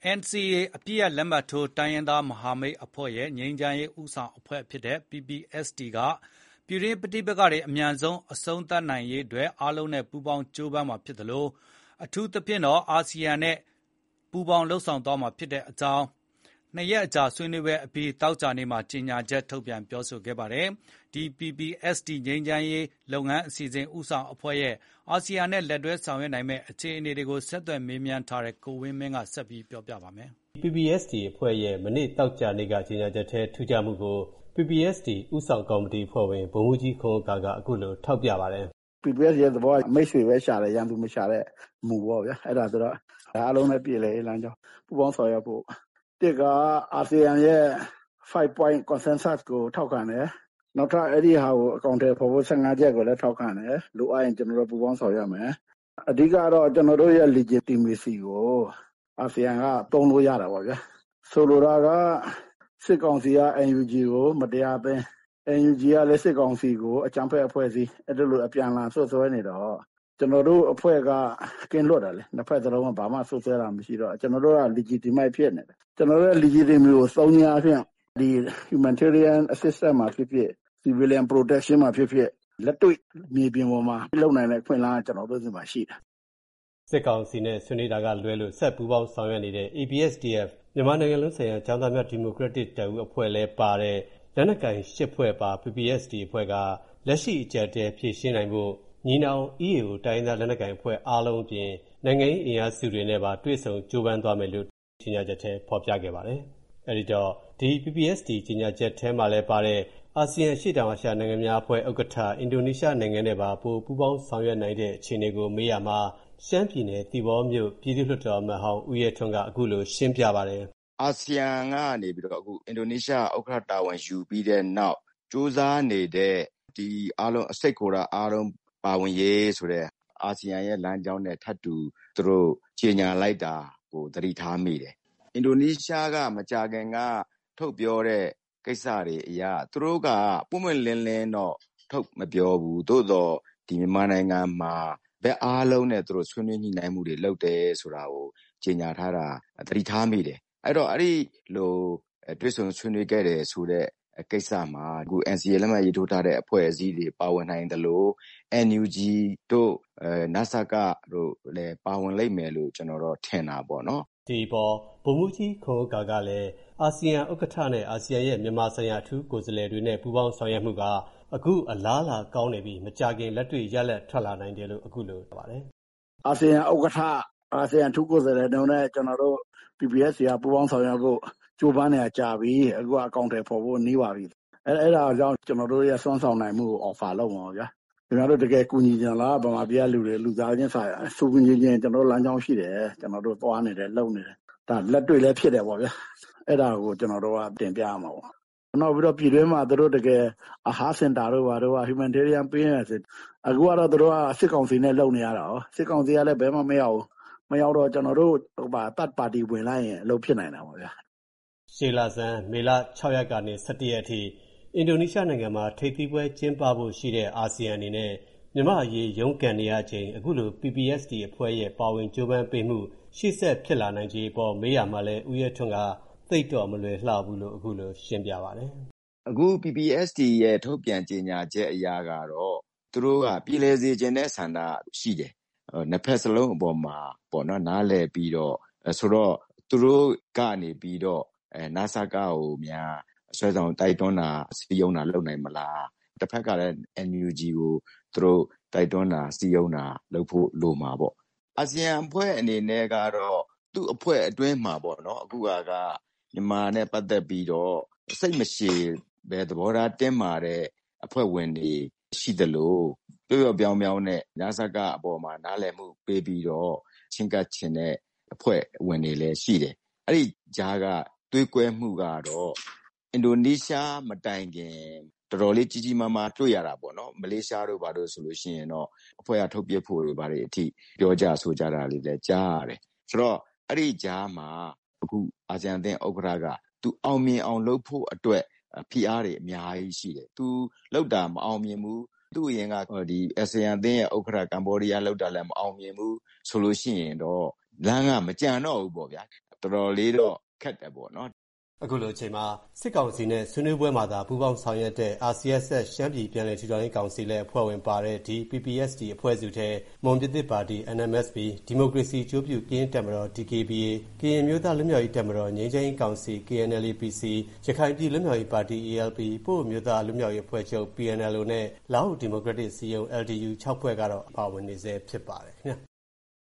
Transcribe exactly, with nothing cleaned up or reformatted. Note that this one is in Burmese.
N C A အပြည့်ရလက်မှတ်ထိုးတိုင်းရင်းသားမဟာမိတ်အဖွဲ့ရဲ့ငြိမ်းချမ်းရေးဦးဆောင်အဖွဲ့ဖြစ်တဲ့ P P S D ကပြည်တွင်းပဋိပက္ခတွေအမြန်ဆုံးအဆုံးသတ်နိုင်ရေးအတွက်အားလုံးနဲ့ပူးပေါင်းကြိုးပမ်းမှာဖြစ်သလိုအထူးသဖြင့်တော့အာဆီယံနဲ့ပူးပေါင်းလှုပ်ဆောင်သွားမှာဖြစ်တဲ့အကြောင်းနှစ်ရက်အကြာဆွေးနွေးပွဲအပြီးသောကြာနေ့မှာကြေညာချက်ထုတ်ပြန်ပြောဆိုခဲ့ပါတယ်။ ဒီ P P S D ငြိမ်းချမ်းရေးလုပ်ငန်းအစီအစဉ်ဦးဆောင်အဖွဲ့ရဲ့အာဆီယံနဲ့လက်တွဲဆောင်ရွက်နိုင်မယ့်အခြေအနေတွေကိုဆက်သွယ်မေးမြန်းထားတဲ့ကိုဝင်းမင်းကဆက်ပြီးပြောပြပါမယ်။ P P S D အဖွဲ့ရဲ့မနေ့သောကြာနေ့ကကြေညာချက်ထဲထူးခြားမှုကို P P S D ဦးဆောင်ကော်မတီအဖွဲ့ဝင်ဗိုလ်မှူးကြီးခွန်ဥက္ကာကအခုလိုထောက်ပြပါတယ်။ P P S D ရဲ့သဘောကမိတ်ဆွေပဲရှာတယ်ရန်သူမရှာတဲ့မူပေါ့ဗျာအဲ့ဒါဆိုတော့အားလုံးနဲ့ပြည်လေလမ်းကြောင်းပူပေါင်းဆောင်ရွက်ဖို့တစ်ကအာဆီယံရဲ့five point consensus ကိုထောက်ခံတယ်နောက်ထပ်အဲ့ဒီဟာကိုအကောင့်ထဲပေါ်ဖို့fifteenချက်ကိုလည်းထောက်ခံတယ်လိုအပ်ရင်ကျွန်တော်တို့ပူပေါင်းဆောင်ရွက်မယ်အဓိကတော့ကျွန်တော်တို့ရဲ့ legitimacy ကိုအာဆီယံကသုံးလို့ရတာပေါ့ဗျာဆိုလိုတာကစစ်ကောင်စီက N U G ကိုမတရားသိမ်း N U G ကလည်းစစ်ကောင်စီကိုအကြမ်းဖက်အဖွဲ့အစည်းအဲ့လိုအပြန်အလှန်ဆွဆွဲနေတော့ကျွန်တော်တို့အဖွဲ့ကကင်းလွတ်တယ်လေနှစ်ဖက်စလုံးကဘာမှဆွဆွဲတာမရှိတော့ကျွန်တော်တို့က legitimate ဖြစ်နေတယ်ကျွန်တော်တို့ရဲ့ legitimate ကိုသုံးညာအဖြစ်ဒီ humanitarian assistance မှာဖြစ်ဖြစ် civilian protection မှာဖြစ်ဖြစ်လက်တွေ့မြေပြင်ပေါ်မှာလုပ်နိုင်တဲ့ခွင့်လန်းကကျွန်တော်တို့ဒီမှာရှိတယ်စစ်ကောင်စီနဲ့ဆွေးနွေးတာကလွဲလို့ဆက်ပူးပေါင်းဆောင်ရွက်နေတဲ့ A B S D F မြန်မာနိုင်ငံလုံးဆိုင်ရာကျောင်းသားများဒီမိုကရက်တစ်တပ်ဦးအဖွဲ့လဲပါတဲ့လက်နက်ကိုင်ရှစ်ဖွဲ့ပါ P P S D အဖွဲ့ကလက်ရှိအကြက်တဲဖြည့်ရှင်းနိုင်ဖို့ညီနောင် E A O တိုင်းသားလက်နက်ကိုင်အဖွဲ့အားလုံးအပြင်နိုင်ငံရေးအင်အားစုတွေနဲ့ပါတွေ့ဆုံကြိုးပမ်းသွားမယ်လို့ကြေညာချက်ထဲဖော်ပြခဲ့ပါတယ်။အဲဒီတော့ဒီ P P S D ကြေညာချက်ထဲမှာလည်းပါတဲ့အာဆီယံရှေ့တောင်အာရှနိုင်ငံများအဖွဲ့ဥက္ကဋ္ဌအင်ဒိုနီးရှားနိုင်ငံနဲ့ပါပိုပူးပေါင်းဆောင်ရွက်နိုင်တဲ့အခြေအနေကိုမေးရမှာရှမ်းပြည်နယ်သီပေါမြို့ပြည်သူ့လွှတ်တော်အမတ်ဟောင်းဦးရဲထွန်းကအခုလိုရှင်းပြပါတယ်အာဆီယံကနေပြီးတော့အခုအင်ဒိုနီးရှားဥက္ကဋ္ဌတာဝန်ယူပြီးတဲ့နောက်စူးစမ်းနေတဲ့ဒီအားလုံးအစိတ်ကိုယ်တာအားလုံးပါဝင်ရေးဆိုတဲ့အာဆီယံရဲ့လမ်းကြောင်းနဲ့ထပ်တူသူတို့ကြေညာလိုက်တာကိုသတိထားမိတယ်အင်ဒိုနီးရှားကမကြာခင်ကထုတ်ပြောတဲ့ကိစ္စတွေအရာသူတို့ကပုံမှန်လင်းလင်းတော့ထုတ်မပြောဘူးသို့တော့ဒီမြန်မာနိုင်ငံမှာဘယ်အားလုံးနဲ့သူတို့ဆွေးနွေးညှိနှိုင်းမှုတွေလုပ်တယ်ဆိုတာကိုကြေညာထားတာသတိထားမိတယ်အဲ့တော့အဲ့ဒီလိုတွေ့ဆုံဆွေးနွေးခဲ့တယ်ဆိုတဲ့ကိစ္စမှာအခု N C A လက်မှတ်ရေးထိုးထားတဲ့အဖွဲ့အစည်းတွေပါဝင်နိုင်တယ်လို့ N U G တို့အဲ N A S A C တို့လည်းပါဝင်လိမ့်မယ်လို့ကျွန်တော်တို့ထင်တာပေါ့နော်ဒီပေါ်ဗိုလ်မှူးကြီးခွန်ဥက္ကာကလည်းအာဆီယံဥက္ကဋ္ဌနဲ့အာဆီယံရဲ့မြန်မာဆိုင်ရာအထူးကိုယ်စားလှယ်တွေနဲ့ပူးပေါင်းဆောင်ရွက်မှုကအခုအလားလာကောင်းနေပြီးမကြခင်လက်တွေ့ရလက်ထွက်လာနိုင်တယ်လို့အခုလိုပြောပါတယ်အာဆီယံဥက္ကဋ္ဌအာဆီယံအထူးကိုယ်စားလှယ်တို့နဲ့ကျွန်တော်တို့ P P S D ကပူးပေါင်းဆောင်ရွက်ဖို့ကြိုးပမ်းနေတာကြာပြီအခုအကောင့်ထဲပေါ်ဖို့နှီးပါပြီအဲအဲ့ဒါကြောင့်ကျွန်တော်တို့ရဲ့ဆွမ်းဆောင်နိုင်မှုကို offer လုပ်မှာပါဗျာကျွန်တော်တို့တကယ်ကူညီကြလားဗမာပြည်ကလူတွေလူသားချင်းဆိုင်စုကူညီချင်းကျွန်တော်တို့လမ်းကြောင်းရှိတယ်ကျွန်တော်တို့သွားနေတယ်လုပ်နေတယ်ဒါလက်တွေ့လည်းဖြစ်တယ်ပေါ့ဗျာအဲ့ဒါကိုကျွန်တော်တို့ကတင်ပြရမှာပေါ့နောက်ပြီးတော့ပြည်တွင်းမှာတို့တကယ်အာဟာစင်တာတို့ဘာတို့က humanitarian ပေးနေတယ်အခုကတော့တို့ကစစ်ကောင်စီနဲ့လုပ်နေရတာဟောစစ်ကောင်စီကလည်းဘယ်မှမရောက်မရောက်တော့ကျွန်တော်တို့ဟိုပါတတ်ပါတီဝင်လိုက်ရင်အလုပ်ဖြစ်နိုင်တာပေါ့ဗျာရှေ့လဆန်းမေလsixရက်ကနေsevenရက်အထိအင်ဒိုနီးရှားနိုင်ငံမှာထိပ်သီးပွဲကျင်းပဖို့ရှိတဲ့အာဆီယံအနေနဲ့မြန်မာအရေးရုန်းကန်နေရချိန်အခုလို P P S D အဖွဲ့ရဲ့ပါဝင်ကြိုးပမ်းပေးမှုရှေ့ဆက်ဖြစ်လာနိုင်ခြေပေါ်မေးရမှာလဲဦးရဲထွန်းကသိတော့မလွယ်လှဘူးလို့အခုလိုရှင်းပြပါတယ်အခု P P S D ရဲ့ထုတ်ပြန်ကြေညာချက်အရာကတော့သူတို့ကပြည်လဲစေခြင်းတဲ့ဆန္ဒရှိတယ်နှစ်ဖက်စလုံးအပေါ်မှာပေါ့နော်နားလည်ပြီးတော့ဆိုတော့သူတို့ကနေပြီးတော့အဲ N A S A C ကိုများအဆွဲဆောင်တိုက်တွန်းတာစီယုံတာလုပ်နိုင်မလားတစ်ဖက်ကလည်း N U G ကိုသူတို့တိုက်တွန်းတာစီယုံတာလုပ်ဖို့လိုမှာပေါ့အာဆီယံအဖွဲ့အနေနဲ့ကတော့သူ့အဖွဲ့အတွင်းမှာပေါ့နော်အခုကမြန်မာနဲ့ပတ်သက်ပြီးတော့စိတ်မရှည်ပဲသဘောထားတင်းမာတဲ့အဖွဲ့ဝင်တွေရှိတယ်လို့ပြောပြောပြောင်းပြောင်းနဲ့ N A S A C အပေါ်မှာနားလည်မှုပေးပြီးတော့ချင်းကပ်ချင်တဲ့အဖွဲ့ဝင်တွေလည်းရှိတယ်အဲ့ဒီကြားကတွေးကွဲမှုကတော့အင်ဒိုနီးရှားမတိုင်ခင်တော်တော်လေးကြီးကြီးမားမားတွေ့ရတာပေါ့နော်မလေးရှားတို့ဘာလို့ဆိုလို့ရှိရင်တော့အဖွဲ့ကထုတ်ပြဖို့တွေဘာတွေအထိပြောကြဆိုကြတာလေးလည်းကြားရတယ်ဆိုတော့အဲ့ဒီကြားမှာအခုအာဆီယံအသင်းဥက္ကဋ္ဌကသူအောင်မြင်အောင်လုပ်ဖို့အတွက်ဖိအားတွေအများကြီးရှိတယ်သူလောက်တာမအောင်မြင်ဘူးသူ့အရင်ကဒီအာဆီယံအသင်းရဲ့ဥက္ကဋ္ဌကမ္ဘောဒီးယားလောက်တာလည်းမအောင်မြင်ဘူးဆိုလို့ရှိရင်တော့လမ်းကမကြံတော့ဘူးပေါ့ဗျာတော်တော်လေးတော့ခက်တယ်ပေါ့နော်အခုလိုအချိန်မှာစစ်ကောင်စီနဲ့ဆွေးနွေးပွဲမှာသာပူးပေါင်းဆောင်ရွက်တဲ့ အာစီအက်စ် ရှမ်းပြည်ပြန်လည်ထူထောင်ရေးကောင်စီလည်းအဖွဲ့ဝင်ပါတဲ့ဒီ ပီ ပီ အက်စ် တီ အဖွဲ့စုထဲမွန်ပြည်သစ်ပါတီ အန် အမ် အက်စ် ပီ ဒီမိုကရေစီအကျိုးပြုကရင်တပ်မတော် ဒီ ကေ ဘီ အေ ကရင်မျိုးသားလွတ်မြောက်ရေးတပ်မတော်ငြိမ်းချမ်းရေးကောင်စီ ကေ အန် အယ်လ် အေ ပီ စီ ရခိုင်ပြည်လွတ်မြောက်ရေးပါတီ အေ အယ်လ် ပီ ပအိုဝ်းအမျိုးသားလွတ်မြောက်ရေးအဖွဲ့ချုပ် ပီ အန် အယ်လ် အို နဲ့လားဟူဒီမိုကရက်တစ်စည်းရုံး အယ်လ် ဒီ ယူ ခြောက်ဖွဲ့ကတော့ပါဝင်နေဆဲဖြစ်ပါတယ်ခင်ဗျာ